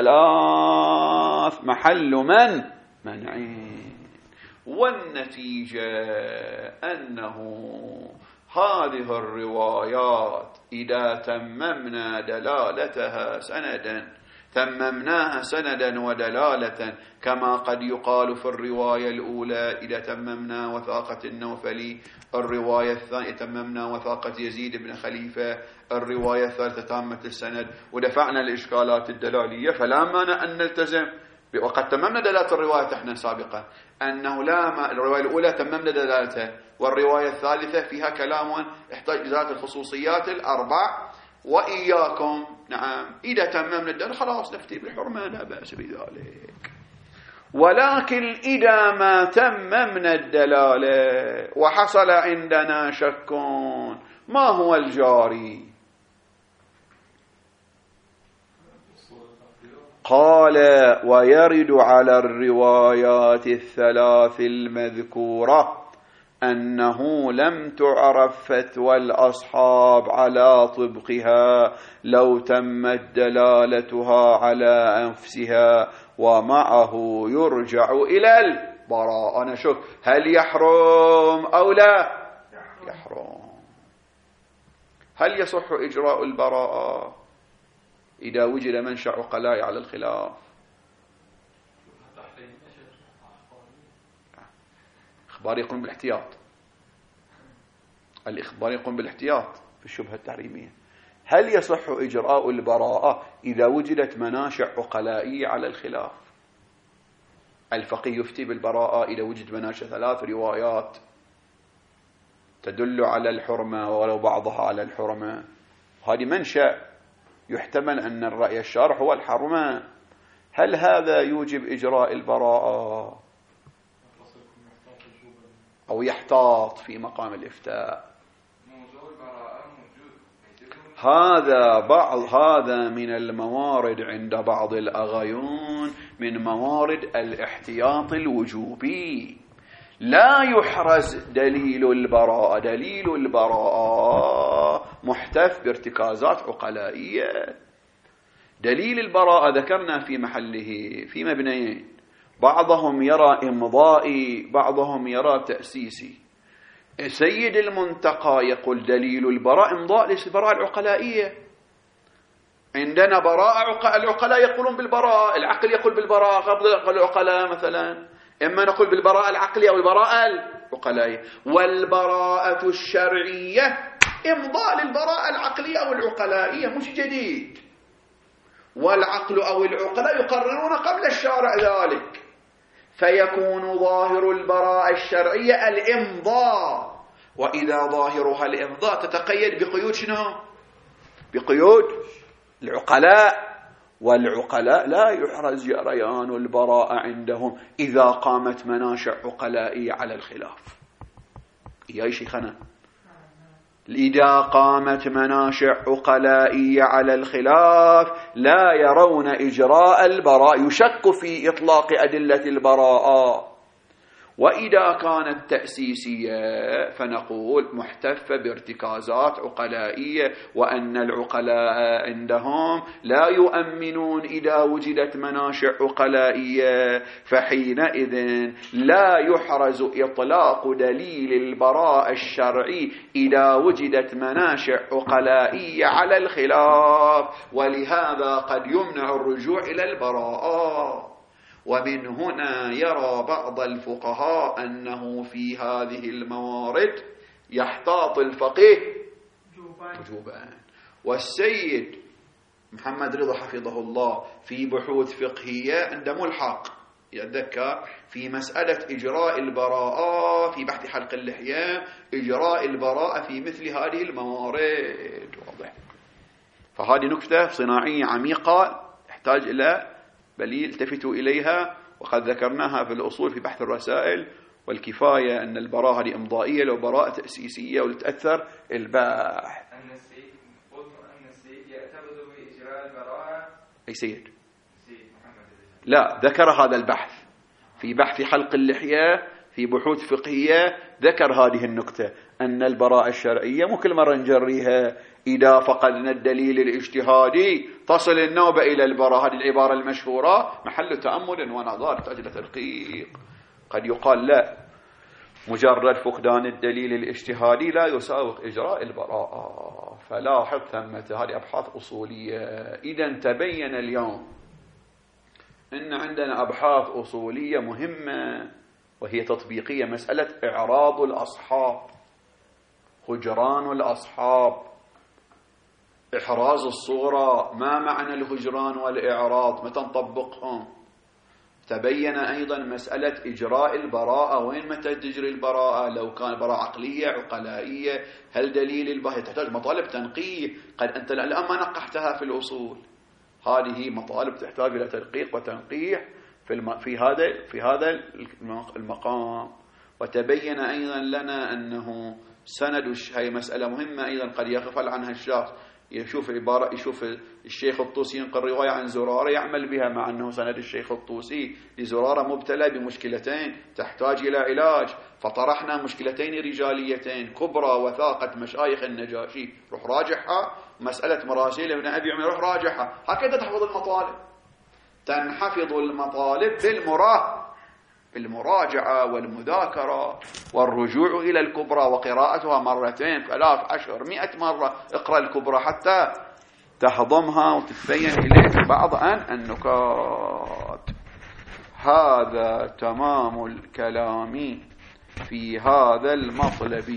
الثلاث محل من منعين. والنتيجة أنه هذه الروايات إذا تممنا دلالتها سندا تممناها سندا ودلالة، كما قد يقال في الرواية الأولى إذا تممنا وثاقة النوفلي، الرواية الثانية تممنا وثاقة يزيد بن خليفة، الرواية الثالثة تامة السند، ودفعنا الإشكالات الدلالية. فلا مانع أن نلتزم، وقد تممنا دلالة الرواية احنا سابقا أنه لا ما الرواية الأولى تممنا دلالتها، والرواية الثالثة فيها كلام يحتاج إزالة الخصوصيات الأربع وإياكم. نعم، إذا تممنا الدلالة خلاص نفتي بالحرمة، لا بأس بذلك. ولكن إذا ما تممنا الدلالة وحصل عندنا شك، ما هو الجاري؟ قال: ويرد على الروايات الثلاث المذكورة أنه لم تعرف فتوى الأصحاب على طبقها لو تمت دلالتها على أنفسها، ومعه يرجع إلى البراءة. أنا شوف، هل يحرم أو لا يحرم؟ هل يصح إجراء البراءة إذا وجد منشأ عقلاء على الخلاف؟ إخبار يقوم بالاحتياط، الإخبار يقوم بالاحتياط في الشبهة التحريمية. هل يصح إجراء البراءة إذا وجدت مناشئ عقلائية على الخلاف؟ الفقيه يفتي بالبراءة إذا وجد مناشئ ثلاث روايات تدل على الحرمة ولو بعضها على الحرمة، هذه منشأ يحتمل أن الرأي الشارح هو الحرمة. هل هذا يوجب إجراء البراءة أو يحتاط في مقام الإفتاء؟ هذا بعض هذا من الموارد عند بعض الأغيون من موارد الاحتياط الوجوبي. لا يحرز دليل البراءة، دليل البراءة محتف بارتكازات عقلائية. دليل البراءة ذكرنا في محله في مبنيين، بعضهم يرى إمضائي، بعضهم يرى تأسيسي. سيد المنتقى يقول دليل البراء إمضاء ليس البراءة العقلائية. عندنا براءة العقلاء يقولون بالبراءة، العقل يقول بالبراءة، غض العقلاء مثلا، إما نقول بالبراءة العقلية أو البراءة العقلائية. والبراءة الشرعية إمضاء للبراءة العقلية أو العقلائية، مش جديد. والعقل أو العقلاء يقررون قبل الشارع ذلك، فيكون ظاهر البراءة الشرعية الإمضاء. وإذا ظاهرها الإمضاء تتقيد بقيود شنو؟ بقيود العقلاء. والعقلاء لا يحرز جريان البراءة عندهم إذا قامت مناشئ عقلائية على الخلاف. يا شيخنا، إذا قامت مناشئ عقلائية على الخلاف لا يرون إجراء البراء، يشك في إطلاق أدلة البراءة. وإذا كانت تأسيسية فنقول محتفة بارتكازات عقلائية، وأن العقلاء عندهم لا يؤمنون إذا وجدت مناشئ عقلائية، فحينئذ لا يحرز إطلاق دليل البراءة الشرعي إذا وجدت مناشئ عقلائية على الخلاف. ولهذا قد يمنع الرجوع إلى البراءة. ومن هنا يرى بعض الفقهاء أنه في هذه الموارد يحتاط الفقيه وجوبا. والسيد محمد رضا حفظه الله في بحوث فقهية عند ملحق يتذكر في مسألة إجراء البراءة في بحث حلق اللحية، إجراء البراءة في مثل هذه الموارد. واضح؟ فهذه نكتة صناعية عميقة تحتاج إلى بل يلتفتوا إليها، وقد ذكرناها في الأصول في بحث الرسائل. والكفاية أن البراءة هذه إمضائية لو براءة تأسيسية ولتأثر الباحث. أن السيد قلت أن السيد يعتبر بإجراء البراءة. أي سيد؟ سيد محمد. لا، ذكر هذا البحث في بحث حلق اللحية في بحوث فقهية، ذكر هذه النكتة أن البراءة الشرعية مو كل مرة نجريها إذا فقدنا الدليل الاجتهادي تصل النوبة إلى البراءة. هذه العبارة المشهورة محل تأمل ونظر تأجل تدقيق. قد يقال لا، مجرد فقدان الدليل الاجتهادي لا يساوق إجراء البراءة. فلاحظ ثمة هذه أبحاث أصولية. إذا تبين اليوم أن عندنا أبحاث أصولية مهمة وهي تطبيقية. مسألة إعراض الأصحاب، هجران الأصحاب، إحراز الصورة. ما معنى الهجران والإعراض؟ متى نطبقهم؟ تبين أيضا مسألة إجراء البراءة، وين متى تجري البراءة؟ لو كان براءة عقلية عقلائية، هل دليل البراءة تحتاج مطالب تنقيح، قد أنت الآن ما نقحتها في الأصول، هذه مطالب تحتاج إلى تدقيق وتنقيح في الم... في هذا في هذا المقام. وتبين أيضا لنا أنه سند، هي مسألة مهمة أيضا قد يغفل عنها الشخص، يشوف عبارة يشوف الشيخ الطوسي ينقل رواية عن زرارة يعمل بها، مع أنه سند الشيخ الطوسي لزرارة مبتلى بمشكلتين تحتاج إلى علاج، فطرحنا مشكلتين رجاليتين كبرى وثاقة مشايخ النجاشي، روح راجعها. مسألة مراسيل ابن أبي عمر روح راجعها. هكذا تحفظ المطالب، تنحفظ المطالب بالمراه بالمراجعة والمذاكرة والرجوع إلى الكبرى وقراءتها مرتين ثلاث عشر مئة مرة. اقرأ الكبرى حتى تهضمها وتتبين إليك بعض النكات. هذا تمام الكلام في هذا المطلب.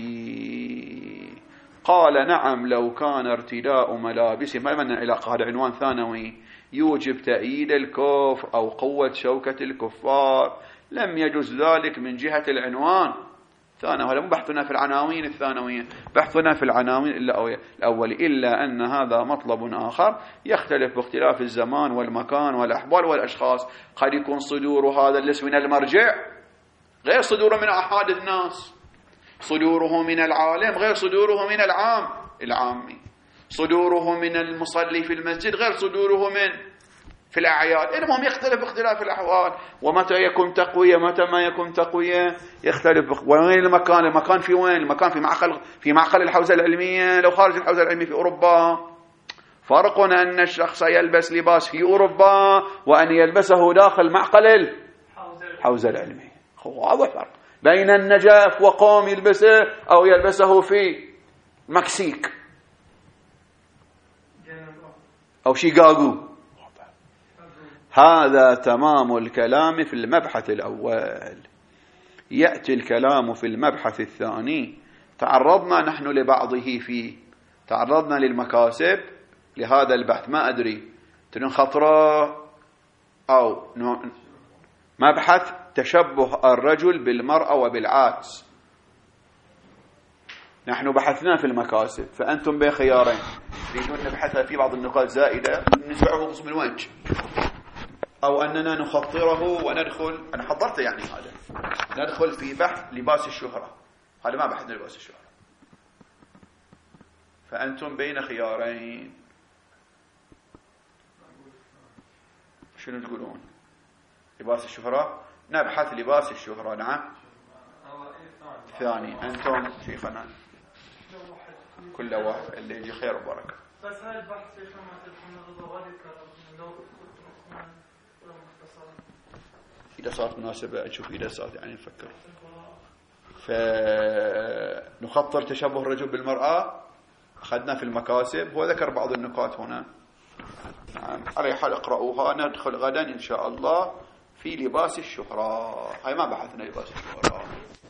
قال نعم لو كان ارتداء ملابس، ما من علاقة، هذا عنوان ثانوي، يوجب تأييد الكفر أو قوة شوكة الكفار، لم يجوز ذلك من جهة العنوان ثانوي. هذا مو بحثنا في العناوين الثانوية، بحثنا في العناوين الأول، إلا أن هذا مطلب آخر يختلف باختلاف الزمان والمكان والأحوال والأشخاص. قد يكون صدور هذا الاسم من المرجع غير صدوره من أحد الناس، صدوره من العالم غير صدوره من العام العامي، صدوره من المصلي في المسجد غير صدوره من في الأعياد. المهم يختلف باختلاف الأحوال، ومتى يكون تقوية متى ما يكون تقوية يختلف. وين المكان؟ المكان في وين؟ المكان في معقل في معقل الحوزة العلمية. لو خارج الحوزة العلمية في أوروبا، فرق أن الشخص يلبس لباس في أوروبا وأن يلبسه داخل معقل الحوزة العلمية. واضح فرق بين النجف وقوم يلبسه أو يلبسه في مكسيك أو شيكاغو. هذا تمام الكلام في المبحث الأول. يأتي الكلام في المبحث الثاني. تعرضنا نحن لبعضه فيه، تعرضنا للمكاسب لهذا البحث، ما أدري تنين خطرة أو مبحث تشبه الرجل بالمرأة وبالعكس. نحن بحثنا في المكاسب، فأنتم بخيارين، تريدون نبحث في بعض النقاط زائدة نسبعه قسم الوجه، أو أننا نخطره وندخل، أنا حضرت يعني هذا، ندخل في بحث لباس الشهرة. هذا ما بحثنا لباس الشهرة، فأنتم بين خيارين. شنو تقولون؟ لباس الشهرة؟ نبحث لباس الشهرة. نعم ثاني. أنتم شيخنا كل واحد اللي يجي خير وبركة. بس هاي البحث شيخنا ما تدخلنا ضوابط لو إذا صارت مناسبة أشوف إذا صارت يعني نفكر. فنخطر تشبه الرجل بالمرأة، أخذنا في المكاسب، هو ذكر بعض النقاط هنا. نعم على حال اقرأوها. ندخل غدا إن شاء الله في لباس الشهرة. هاي ما بحثنا لباس الشهرة.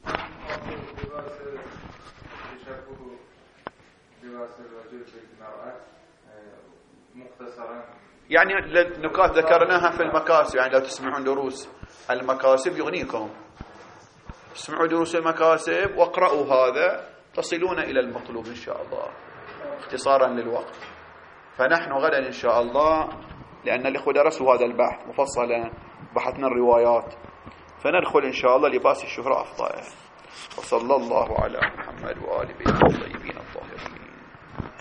لباس الرجل بالمرأة مختصرا، يعني النقاط ذكرناها في المكاسب، يعني لو تسمعون دروس المكاسب يغنيكم، اسمعوا دروس المكاسب واقرأوا هذا تصلون إلى المطلوب إن شاء الله اختصارا للوقت. فنحن غدا إن شاء الله، لأن الإخوة درسوا هذا البحث مفصلا، بحثنا الروايات، فندخل إن شاء الله لباس الشهرة أفضل. وصلى الله على محمد وآل بيته الطيبين الطاهرين.